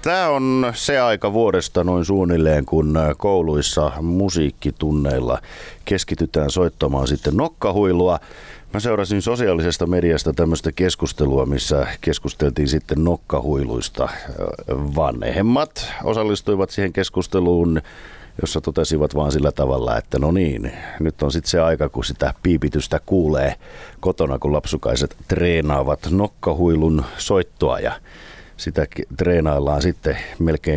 Tämä on se aika vuodesta noin suunnilleen, kun kouluissa musiikkitunneilla keskitytään soittamaan sitten nokkahuilua. Mä seurasin sosiaalisesta mediasta tämmöistä keskustelua, missä keskusteltiin sitten nokkahuiluista. Vanhemmat osallistuivat siihen keskusteluun, jossa totesivat vaan sillä tavalla, että no niin, nyt on sitten se aika, kun sitä piipitystä kuulee kotona, kun lapsukaiset treenaavat nokkahuilun soittoa ja sitä treenaillaan sitten melkein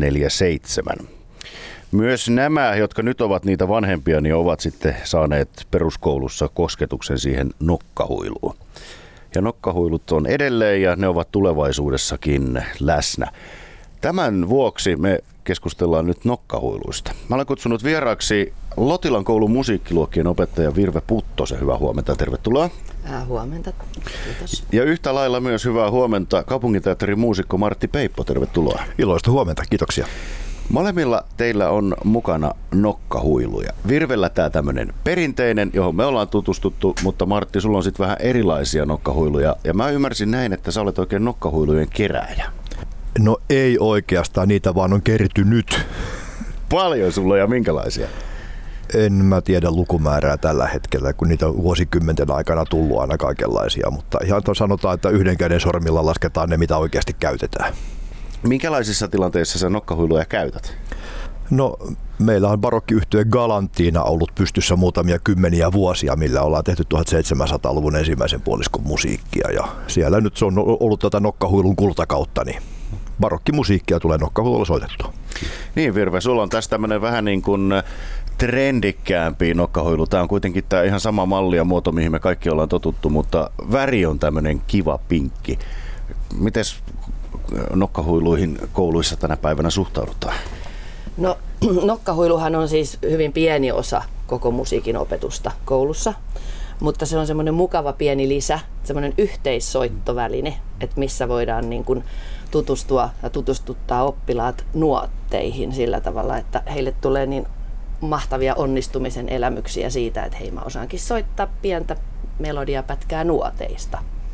24/7. Myös nämä, jotka nyt ovat niitä vanhempia, niin ovat sitten saaneet peruskoulussa kosketuksen siihen nokkahuiluun. Ja nokkahuilut on edelleen ja ne ovat tulevaisuudessakin läsnä. Tämän vuoksi me keskustellaan nyt nokkahuiluista. Mä olen kutsunut vieraaksi Lotilan koulun musiikkiluokkien opettaja Virve Puttosen. Hyvää huomenta, tervetuloa. Huomenta, kiitos. Ja yhtä lailla myös hyvää huomenta kaupunginteatterin muusikko Martti Peippo, tervetuloa. Iloista huomenta, kiitoksia. Molemmilla teillä on mukana nokkahuiluja. Virvellä tämä tämmöinen perinteinen, johon me ollaan tutustuttu, mutta Martti, sulla on sitten vähän erilaisia nokkahuiluja. Ja mä ymmärsin näin, että sä olet oikein nokkahuilujen kerääjä. No ei oikeastaan, niitä vaan on kertynyt. Paljon sulla ja minkälaisia? En mä tiedä lukumäärää tällä hetkellä, kun niitä on vuosikymmenten aikana tullut aina kaikenlaisia, mutta ihan sanotaan, että yhden käden sormilla lasketaan ne, mitä oikeasti käytetään. Minkälaisissa tilanteissa sä nokkahuiluja käytät? No, meillä on barokkiyhtye Galantina ollut pystyssä muutamia kymmeniä vuosia, millä ollaan tehty 1700-luvun ensimmäisen puoliskon musiikkia. Ja siellä nyt se on ollut tätä nokkahuilun kultakautta, niin barokkimusiikkia tulee nokkahuilulla soitettua. Niin Virve, sulla on tässä tämmöinen vähän niin kuin trendikkäämpi nokkahuilu. Tämä on kuitenkin tämä ihan sama malli ja muoto, mihin me kaikki ollaan totuttu, mutta väri on tämmöinen kiva pinkki. Mites nokkahuiluihin kouluissa tänä päivänä suhtaudutaan? No, nokkahuiluhan on siis hyvin pieni osa koko musiikin opetusta koulussa, mutta se on semmoinen mukava pieni lisä, semmoinen yhteissoittoväline, että missä voidaan niin kuin tutustua ja tutustuttaa oppilaat nuotteihin sillä tavalla, että heille tulee niin mahtavia onnistumisen elämyksiä siitä, että hei, mä osaankin soittaa pientä melodiapätkää nuoteista.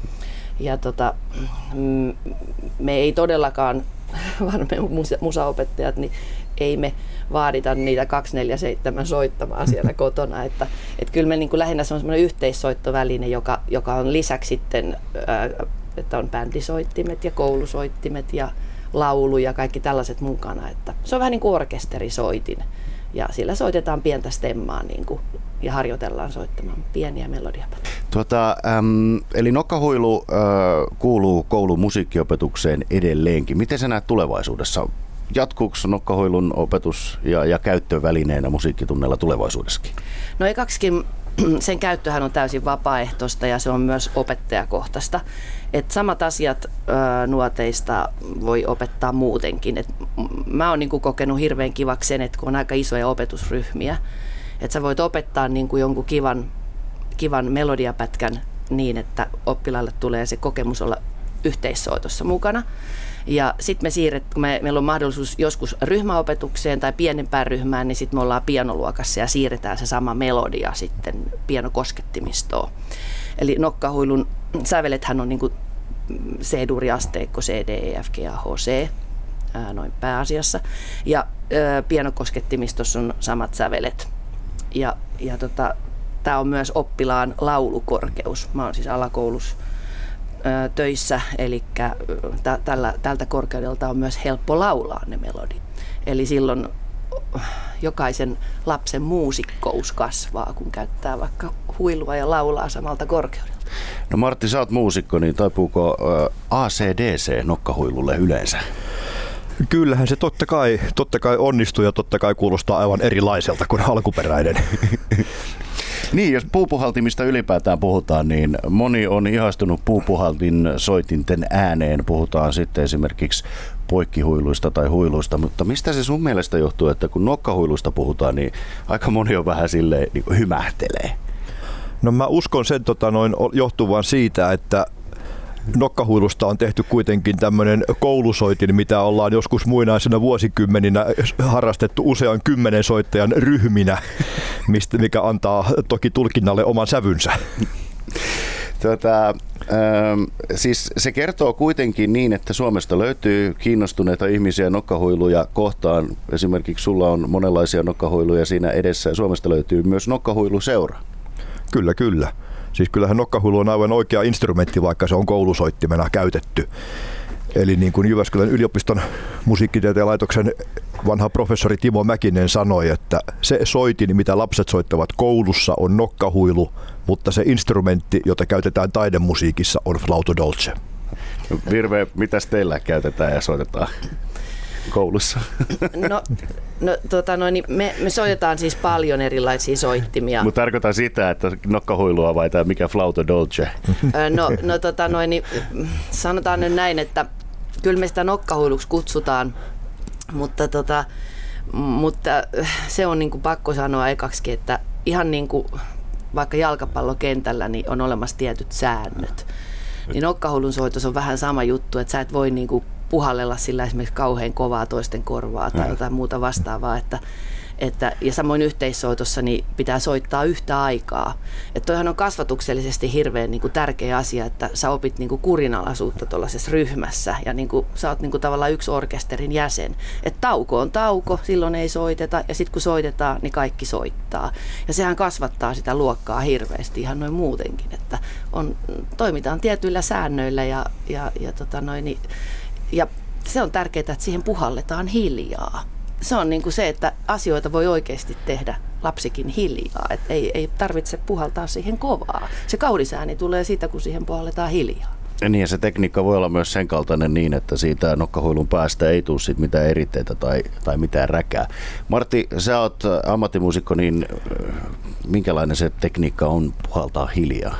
Ja me ei todellakaan, vaan me musaopettajat, niin ei me vaadita niitä 2/4/7 soittamaan siellä kotona. Että kyllä me niin kuin lähinnä se on semmoinen yhteissoittoväline, joka on lisäksi sitten, että on bändisoittimet ja koulusoittimet ja laulu ja kaikki tällaiset mukana. Että se on vähän niin kuin orkesterisoitin ja sillä soitetaan pientä stemmaa niin kuin, ja harjoitellaan soittamaan pieniä melodiapätkiä. Eli nokkahuilu kuuluu koulun musiikkiopetukseen edelleenkin. Miten sä näet tulevaisuudessa? Jatkuuko nokkahuilun opetus ja käyttövälineenä musiikkitunneilla tulevaisuudessakin? No ekaksikin sen käyttöhän on täysin vapaaehtoista ja se on myös opettajakohtaista. Et samat asiat nuoteista voi opettaa muutenkin. Et mä oon niinku kokenut hirveän kivaksi sen, että kun on aika isoja opetusryhmiä, että sä voit opettaa niinku jonkun kivan melodiapätkän niin, että oppilaalle tulee se kokemus olla yhteissoitossa mukana. Ja sitten kun meillä on mahdollisuus joskus ryhmäopetukseen tai pienempään ryhmään, niin sitten me ollaan pianoluokassa ja siirretään se sama melodia sitten pianokoskettimistoo. Eli nokkahuilun sävelethän on niinku C-dur-asteikko, C, D, E, F, G, A, H, C, noin pääasiassa. Ja pianokoskettimistassa on samat sävelet. Ja tämä on myös oppilaan laulukorkeus. Mä oon siis alakoulussa töissä, eli tältä korkeudelta on myös helppo laulaa ne melodit. Eli silloin jokaisen lapsen muusikkous kasvaa, kun käyttää vaikka huilua ja laulaa samalta korkeudelta. No Martti, sä oot muusikko, niin taipuuko AC/DC nokkahuilulle yleensä? Kyllähän se totta kai onnistuu ja totta kai kuulostaa aivan erilaiselta kuin alkuperäinen. Niin, jos puupuhaltimista ylipäätään puhutaan, niin moni on ihastunut puupuhaltin soitinten ääneen. Puhutaan sitten esimerkiksi poikkihuiluista tai huiluista, mutta mistä se sun mielestä johtuu, että kun nokkahuiluista puhutaan, niin aika moni on vähän silleen niin kuin hymähtelee? No mä uskon sen johtuvan siitä, että nokkahuilusta on tehty kuitenkin tämmöinen koulusoitin, mitä ollaan joskus muinaisena vuosikymmeninä harrastettu usean 10 soittajan ryhminä, mikä antaa toki tulkinnalle oman sävynsä. Siis se kertoo kuitenkin niin, että Suomesta löytyy kiinnostuneita ihmisiä nokkahuiluja kohtaan. Esimerkiksi sulla on monenlaisia nokkahuiluja siinä edessä ja Suomesta löytyy myös nokkahuiluseura. Kyllä. Siis kyllähän nokkahuilu on aivan oikea instrumentti, vaikka se on koulusoittimena käytetty. Eli niin kuin Jyväskylän yliopiston musiikkitieteen laitoksen vanha professori Timo Mäkinen sanoi, että se soitin, mitä lapset soittavat koulussa, on nokkahuilu, mutta se instrumentti, jota käytetään taidemusiikissa, on flauto dolce. Virve, mitäs teillä käytetään ja soitetaan koulussa? Niin me soitetaan siis paljon erilaisia soittimia. Mutta tarkoitan sitä, että nokkahuilua vai tämä mikä flauto dolce? Niin, sanotaan nyt näin, että kyllä me sitä nokkahuiluksi kutsutaan, mutta se on niin kuin pakko sanoa ekaksikin, että ihan niin kuin vaikka jalkapallokentällä niin on olemassa tietyt säännöt. Niin nokkahuilun soitos on vähän sama juttu, että sä et voi niin kuin puhallella sillä esimerkiksi kauhean kovaa toisten korvaa tai jotain muuta vastaavaa, ja samoin yhteissoitossa niin pitää soittaa yhtä aikaa. Että toihan on kasvatuksellisesti hirveän niin kuin tärkeä asia, että sä opit niin kuin kurinalaisuutta tuollaisessa ryhmässä ja niin kuin, sä oot niin kuin tavallaan yksi orkesterin jäsen. Että tauko on tauko, silloin ei soiteta ja sitten kun soitetaan, niin kaikki soittaa. Ja sehän kasvattaa sitä luokkaa hirveästi ihan noin muutenkin, että toimitaan tietyillä säännöillä ja se on tärkeää, että siihen puhalletaan hiljaa. Se on niin kuin se, että asioita voi oikeasti tehdä lapsikin hiljaa. Et ei tarvitse puhaltaa siihen kovaa. Se kaunis ääni tulee siitä, kun siihen puhalletaan hiljaa. Niin ja se tekniikka voi olla myös sen kaltainen niin, että siitä nokkahuilun päästä ei tule sit mitään eritteitä tai mitään räkää. Martti, sä oot ammattimuusikko, niin minkälainen se tekniikka on puhaltaa hiljaa?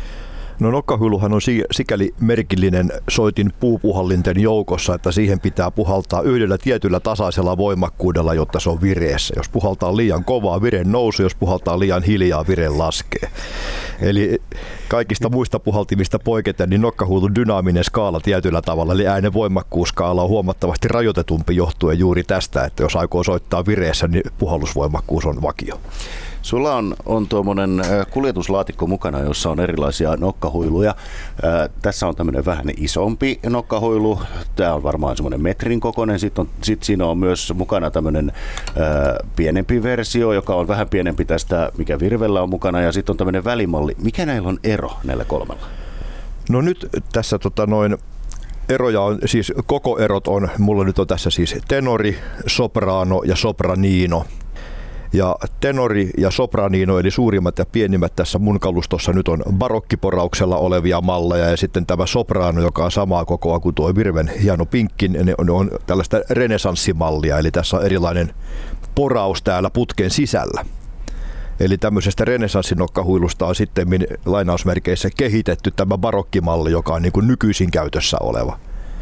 No nokkahuiluhan on sikäli merkillinen soitin puupuhallinten joukossa, että siihen pitää puhaltaa yhdellä tietyllä tasaisella voimakkuudella, jotta se on vireessä. Jos puhaltaa liian kovaa, vire nousee, jos puhaltaa liian hiljaa, vire laskee. Eli kaikista muista puhaltimista poiketen, niin nokkahuilun dynaaminen skaala tietyllä tavalla, eli äänen voimakkuuskaala on huomattavasti rajoitetumpi johtuen juuri tästä, että jos aikoo soittaa vireessä, niin puhallusvoimakkuus on vakio. Sulla on tuommoinen kuljetuslaatikko mukana, jossa on erilaisia nokkahuiluja. Tässä on tämmöinen vähän isompi nokkahuilu. Tämä on varmaan semmoinen metrin kokoinen. Sitten siinä on myös mukana tämmöinen pienempi versio, joka on vähän pienempi tästä, mikä Virvellä on mukana. Ja sitten on tämmöinen välimalli. Mikä näillä on ero näillä kolmella? No nyt tässä eroja on, siis koko erot on, mulla nyt on tässä siis tenori, soprano ja sopranino. Ja tenori ja sopranino, eli suurimmat ja pienimmät tässä mun kalustossa nyt on barokkiporauksella olevia malleja, ja sitten tämä soprano, joka on samaa kokoa kuin tuo Virven hieno pinkki, ne on tällaista renesanssimallia, eli tässä on erilainen poraus täällä putken sisällä. Eli tämmöisestä renesanssinokkahuilusta on sitten lainausmerkeissä kehitetty tämä barokkimalli, joka on niin kuin nykyisin käytössä oleva.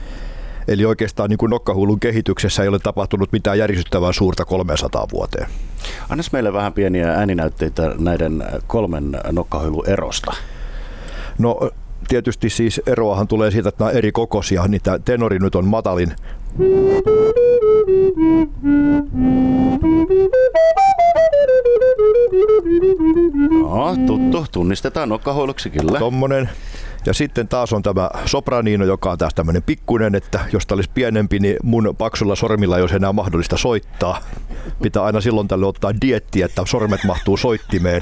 Eli oikeastaan niin kuin nokkahuilun kehityksessä ei ole tapahtunut mitään järisyttävää suurta 300 vuoteen. Annas meille vähän pieniä ääninäytteitä näiden kolmen nokkahuiluerosta. No tietysti siis eroahan tulee siitä, että nämä eri kokoisia. Niitä tenori nyt on matalin. No, tuttu. Tunnistetaan nokkahuiluksi kyllä. Tommonen. Ja sitten taas on tämä sopranino, joka on taas tämmöinen pikkunen, että jos tämä olisi pienempi, niin mun paksulla sormilla ei olisi enää mahdollista soittaa. Pitää aina silloin tälle ottaa dieettiä, että sormet mahtuu soittimeen.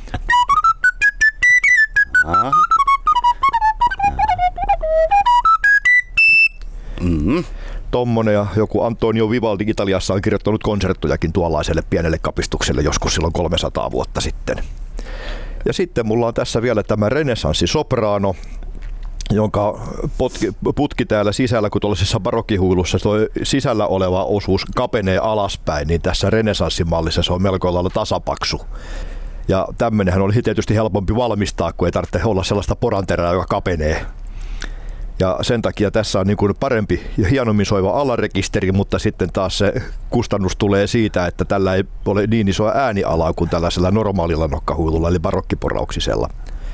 Tommonen, ja joku Antonio Vivaldi Italiassa on kirjoittanut konserttojakin tuollaiselle pienelle kapistukselle joskus silloin 300 vuotta sitten. Ja sitten mulla on tässä vielä tämä renesanssi-soprano, jonka putki täällä sisällä, kun tuollaisessa barokkihuilussa tuo sisällä oleva osuus kapenee alaspäin, niin tässä renesanssimallissa se on melko lailla tasapaksu. Ja tämmönenhän oli tietysti helpompi valmistaa, kun ei tarvitse olla sellaista poranterää, joka kapenee. Ja sen takia tässä on niin kuin parempi ja hienommin soiva alarekisteri, mutta sitten taas se kustannus tulee siitä, että tällä ei ole niin isoa äänialaa kuin tällaisella normaalilla nokkahuilulla, eli barokkiporauksisella.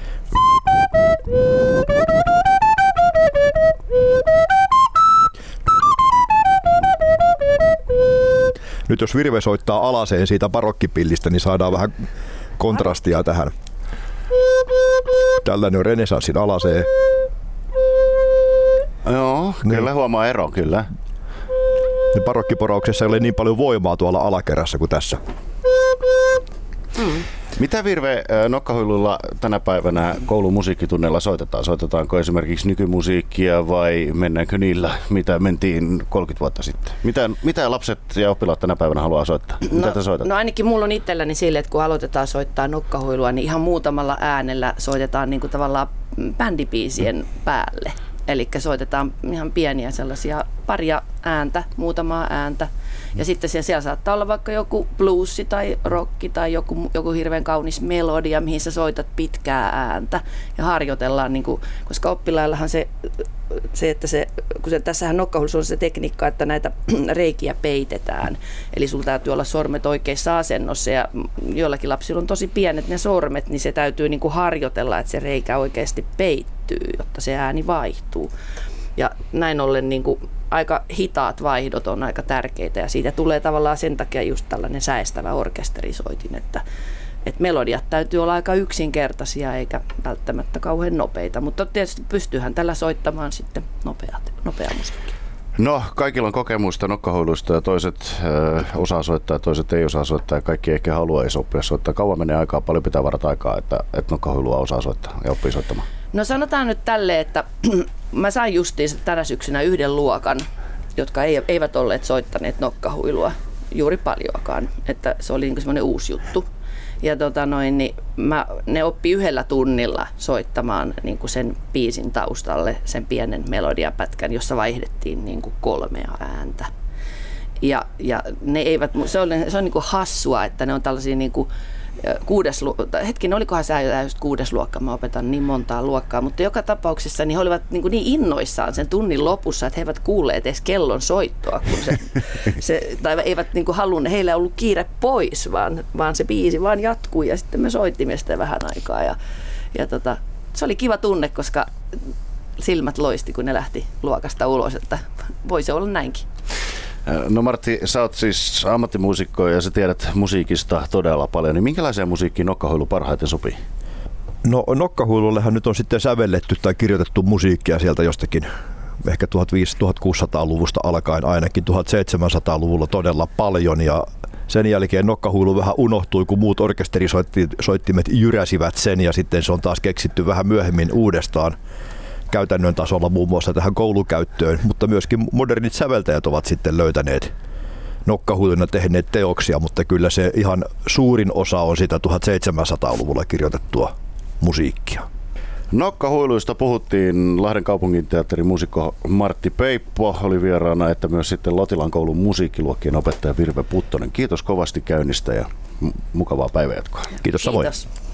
Nyt jos Virve soittaa alaseen siitä barokkipillistä, niin saadaan vähän kontrastia tähän. Tällainen on renesanssin alasee. Joo, kyllä huomaa eron, kyllä. Ja barokkiporauksessa ei ole niin paljon voimaa tuolla alakerrassa kuin tässä. Mitä Virve nokkahuilulla tänä päivänä koulun musiikkitunneilla soitetaan? Soitetaanko esimerkiksi nykymusiikkia vai mennäänkö niillä, mitä mentiin 30 vuotta sitten? Mitä lapset ja oppilaat tänä päivänä haluaa soittaa? Mitä te soitatte? No ainakin mulla on itselläni sille, että kun aloitetaan soittaa nokkahuilua, niin ihan muutamalla äänellä soitetaan niin kuin tavallaan bändibiisien päälle. Eli soitetaan ihan pieniä sellaisia paria ääntä, muutamaa ääntä. Ja sitten siellä saattaa olla vaikka joku bluesi tai rocki tai joku hirveän kaunis melodia, mihin sä soitat pitkää ääntä. Ja harjoitellaan, niin kuin, koska oppilaillahan tässähän nokkahuilussa on se tekniikka, että näitä reikiä peitetään. Eli sulla täytyy olla sormet oikeassa asennossa ja joillakin lapsilla on tosi pienet ne sormet, niin se täytyy niin kuin harjoitella, että se reikä oikeasti peittyy, jotta se ääni vaihtuu. Ja näin ollen niin kuin aika hitaat vaihdot on aika tärkeitä ja siitä tulee tavallaan sen takia just tällainen säestävä orkesterisoitin, että melodiat täytyy olla aika yksinkertaisia eikä välttämättä kauhean nopeita, mutta tietysti pystyyhän tällä soittamaan sitten nopea musiikki. No, kaikilla on kokemusta nokkahuiluista ja toiset osaa soittaa ja toiset ei osaa soittaa ja kaikki ehkä haluaisi oppia soittaa. Kauan menee aikaa, paljon pitää varata aikaa, että nokkahuilua osaa soittaa ja oppii soittamaan. No sanotaan nyt tälleen, että mä sain justiin tänä syksynä yhden luokan, jotka eivät olleet soittaneet nokkahuilua juuri paljoakaan, että se oli niin semmoinen uusi juttu. Ja niin ne oppi yhdellä tunnilla soittamaan niin kuin sen biisin taustalle sen pienen melodiapätkän, jossa vaihdettiin niin kuin 3 ääntä. Ja ne eivät, se on niin kuin hassua, että ne on tällaisia niin kuin olikohan se just 6. luokka, mä opetan niin montaa luokkaa, mutta joka tapauksessa niin he olivat niin innoissaan sen tunnin lopussa, että he eivät kuulleet edes kellon soittoa, kun tai eivät niin halunneet, heillä ei ollut kiire pois, vaan se biisi vaan jatkui ja sitten me soittimme sitä vähän aikaa ja se oli kiva tunne, koska silmät loisti, kun ne lähti luokasta ulos, että voi se olla näinkin. No Martti, sä oot siis ammattimuusikko ja sä tiedät musiikista todella paljon, niin minkälaiseen musiikkiin nokkahuilu parhaiten sopii? No nokkahuilullehan nyt on sitten sävelletty tai kirjoitettu musiikkia sieltä jostakin ehkä 1500-1600-luvusta alkaen ainakin 1700-luvulla todella paljon ja sen jälkeen nokkahuilu vähän unohtui, kun muut orkesterisoittimet jyräsivät sen ja sitten se on taas keksitty vähän myöhemmin uudestaan käytännön tasolla muun muassa tähän koulukäyttöön, mutta myöskin modernit säveltäjät ovat sitten löytäneet nokkahuiluna tehneet teoksia, mutta kyllä se ihan suurin osa on sitä 1700-luvulla kirjoitettua musiikkia. Nokkahuiluista puhuttiin. Lahden kaupunginteatterin muusikko Martti Peippo oli vieraana, että myös sitten Lotilan koulun musiikkiluokkien opettaja Virve Puttonen. Kiitos kovasti käynnistä ja mukavaa päivänjatkoa. Kiitos samoin. Kiitos.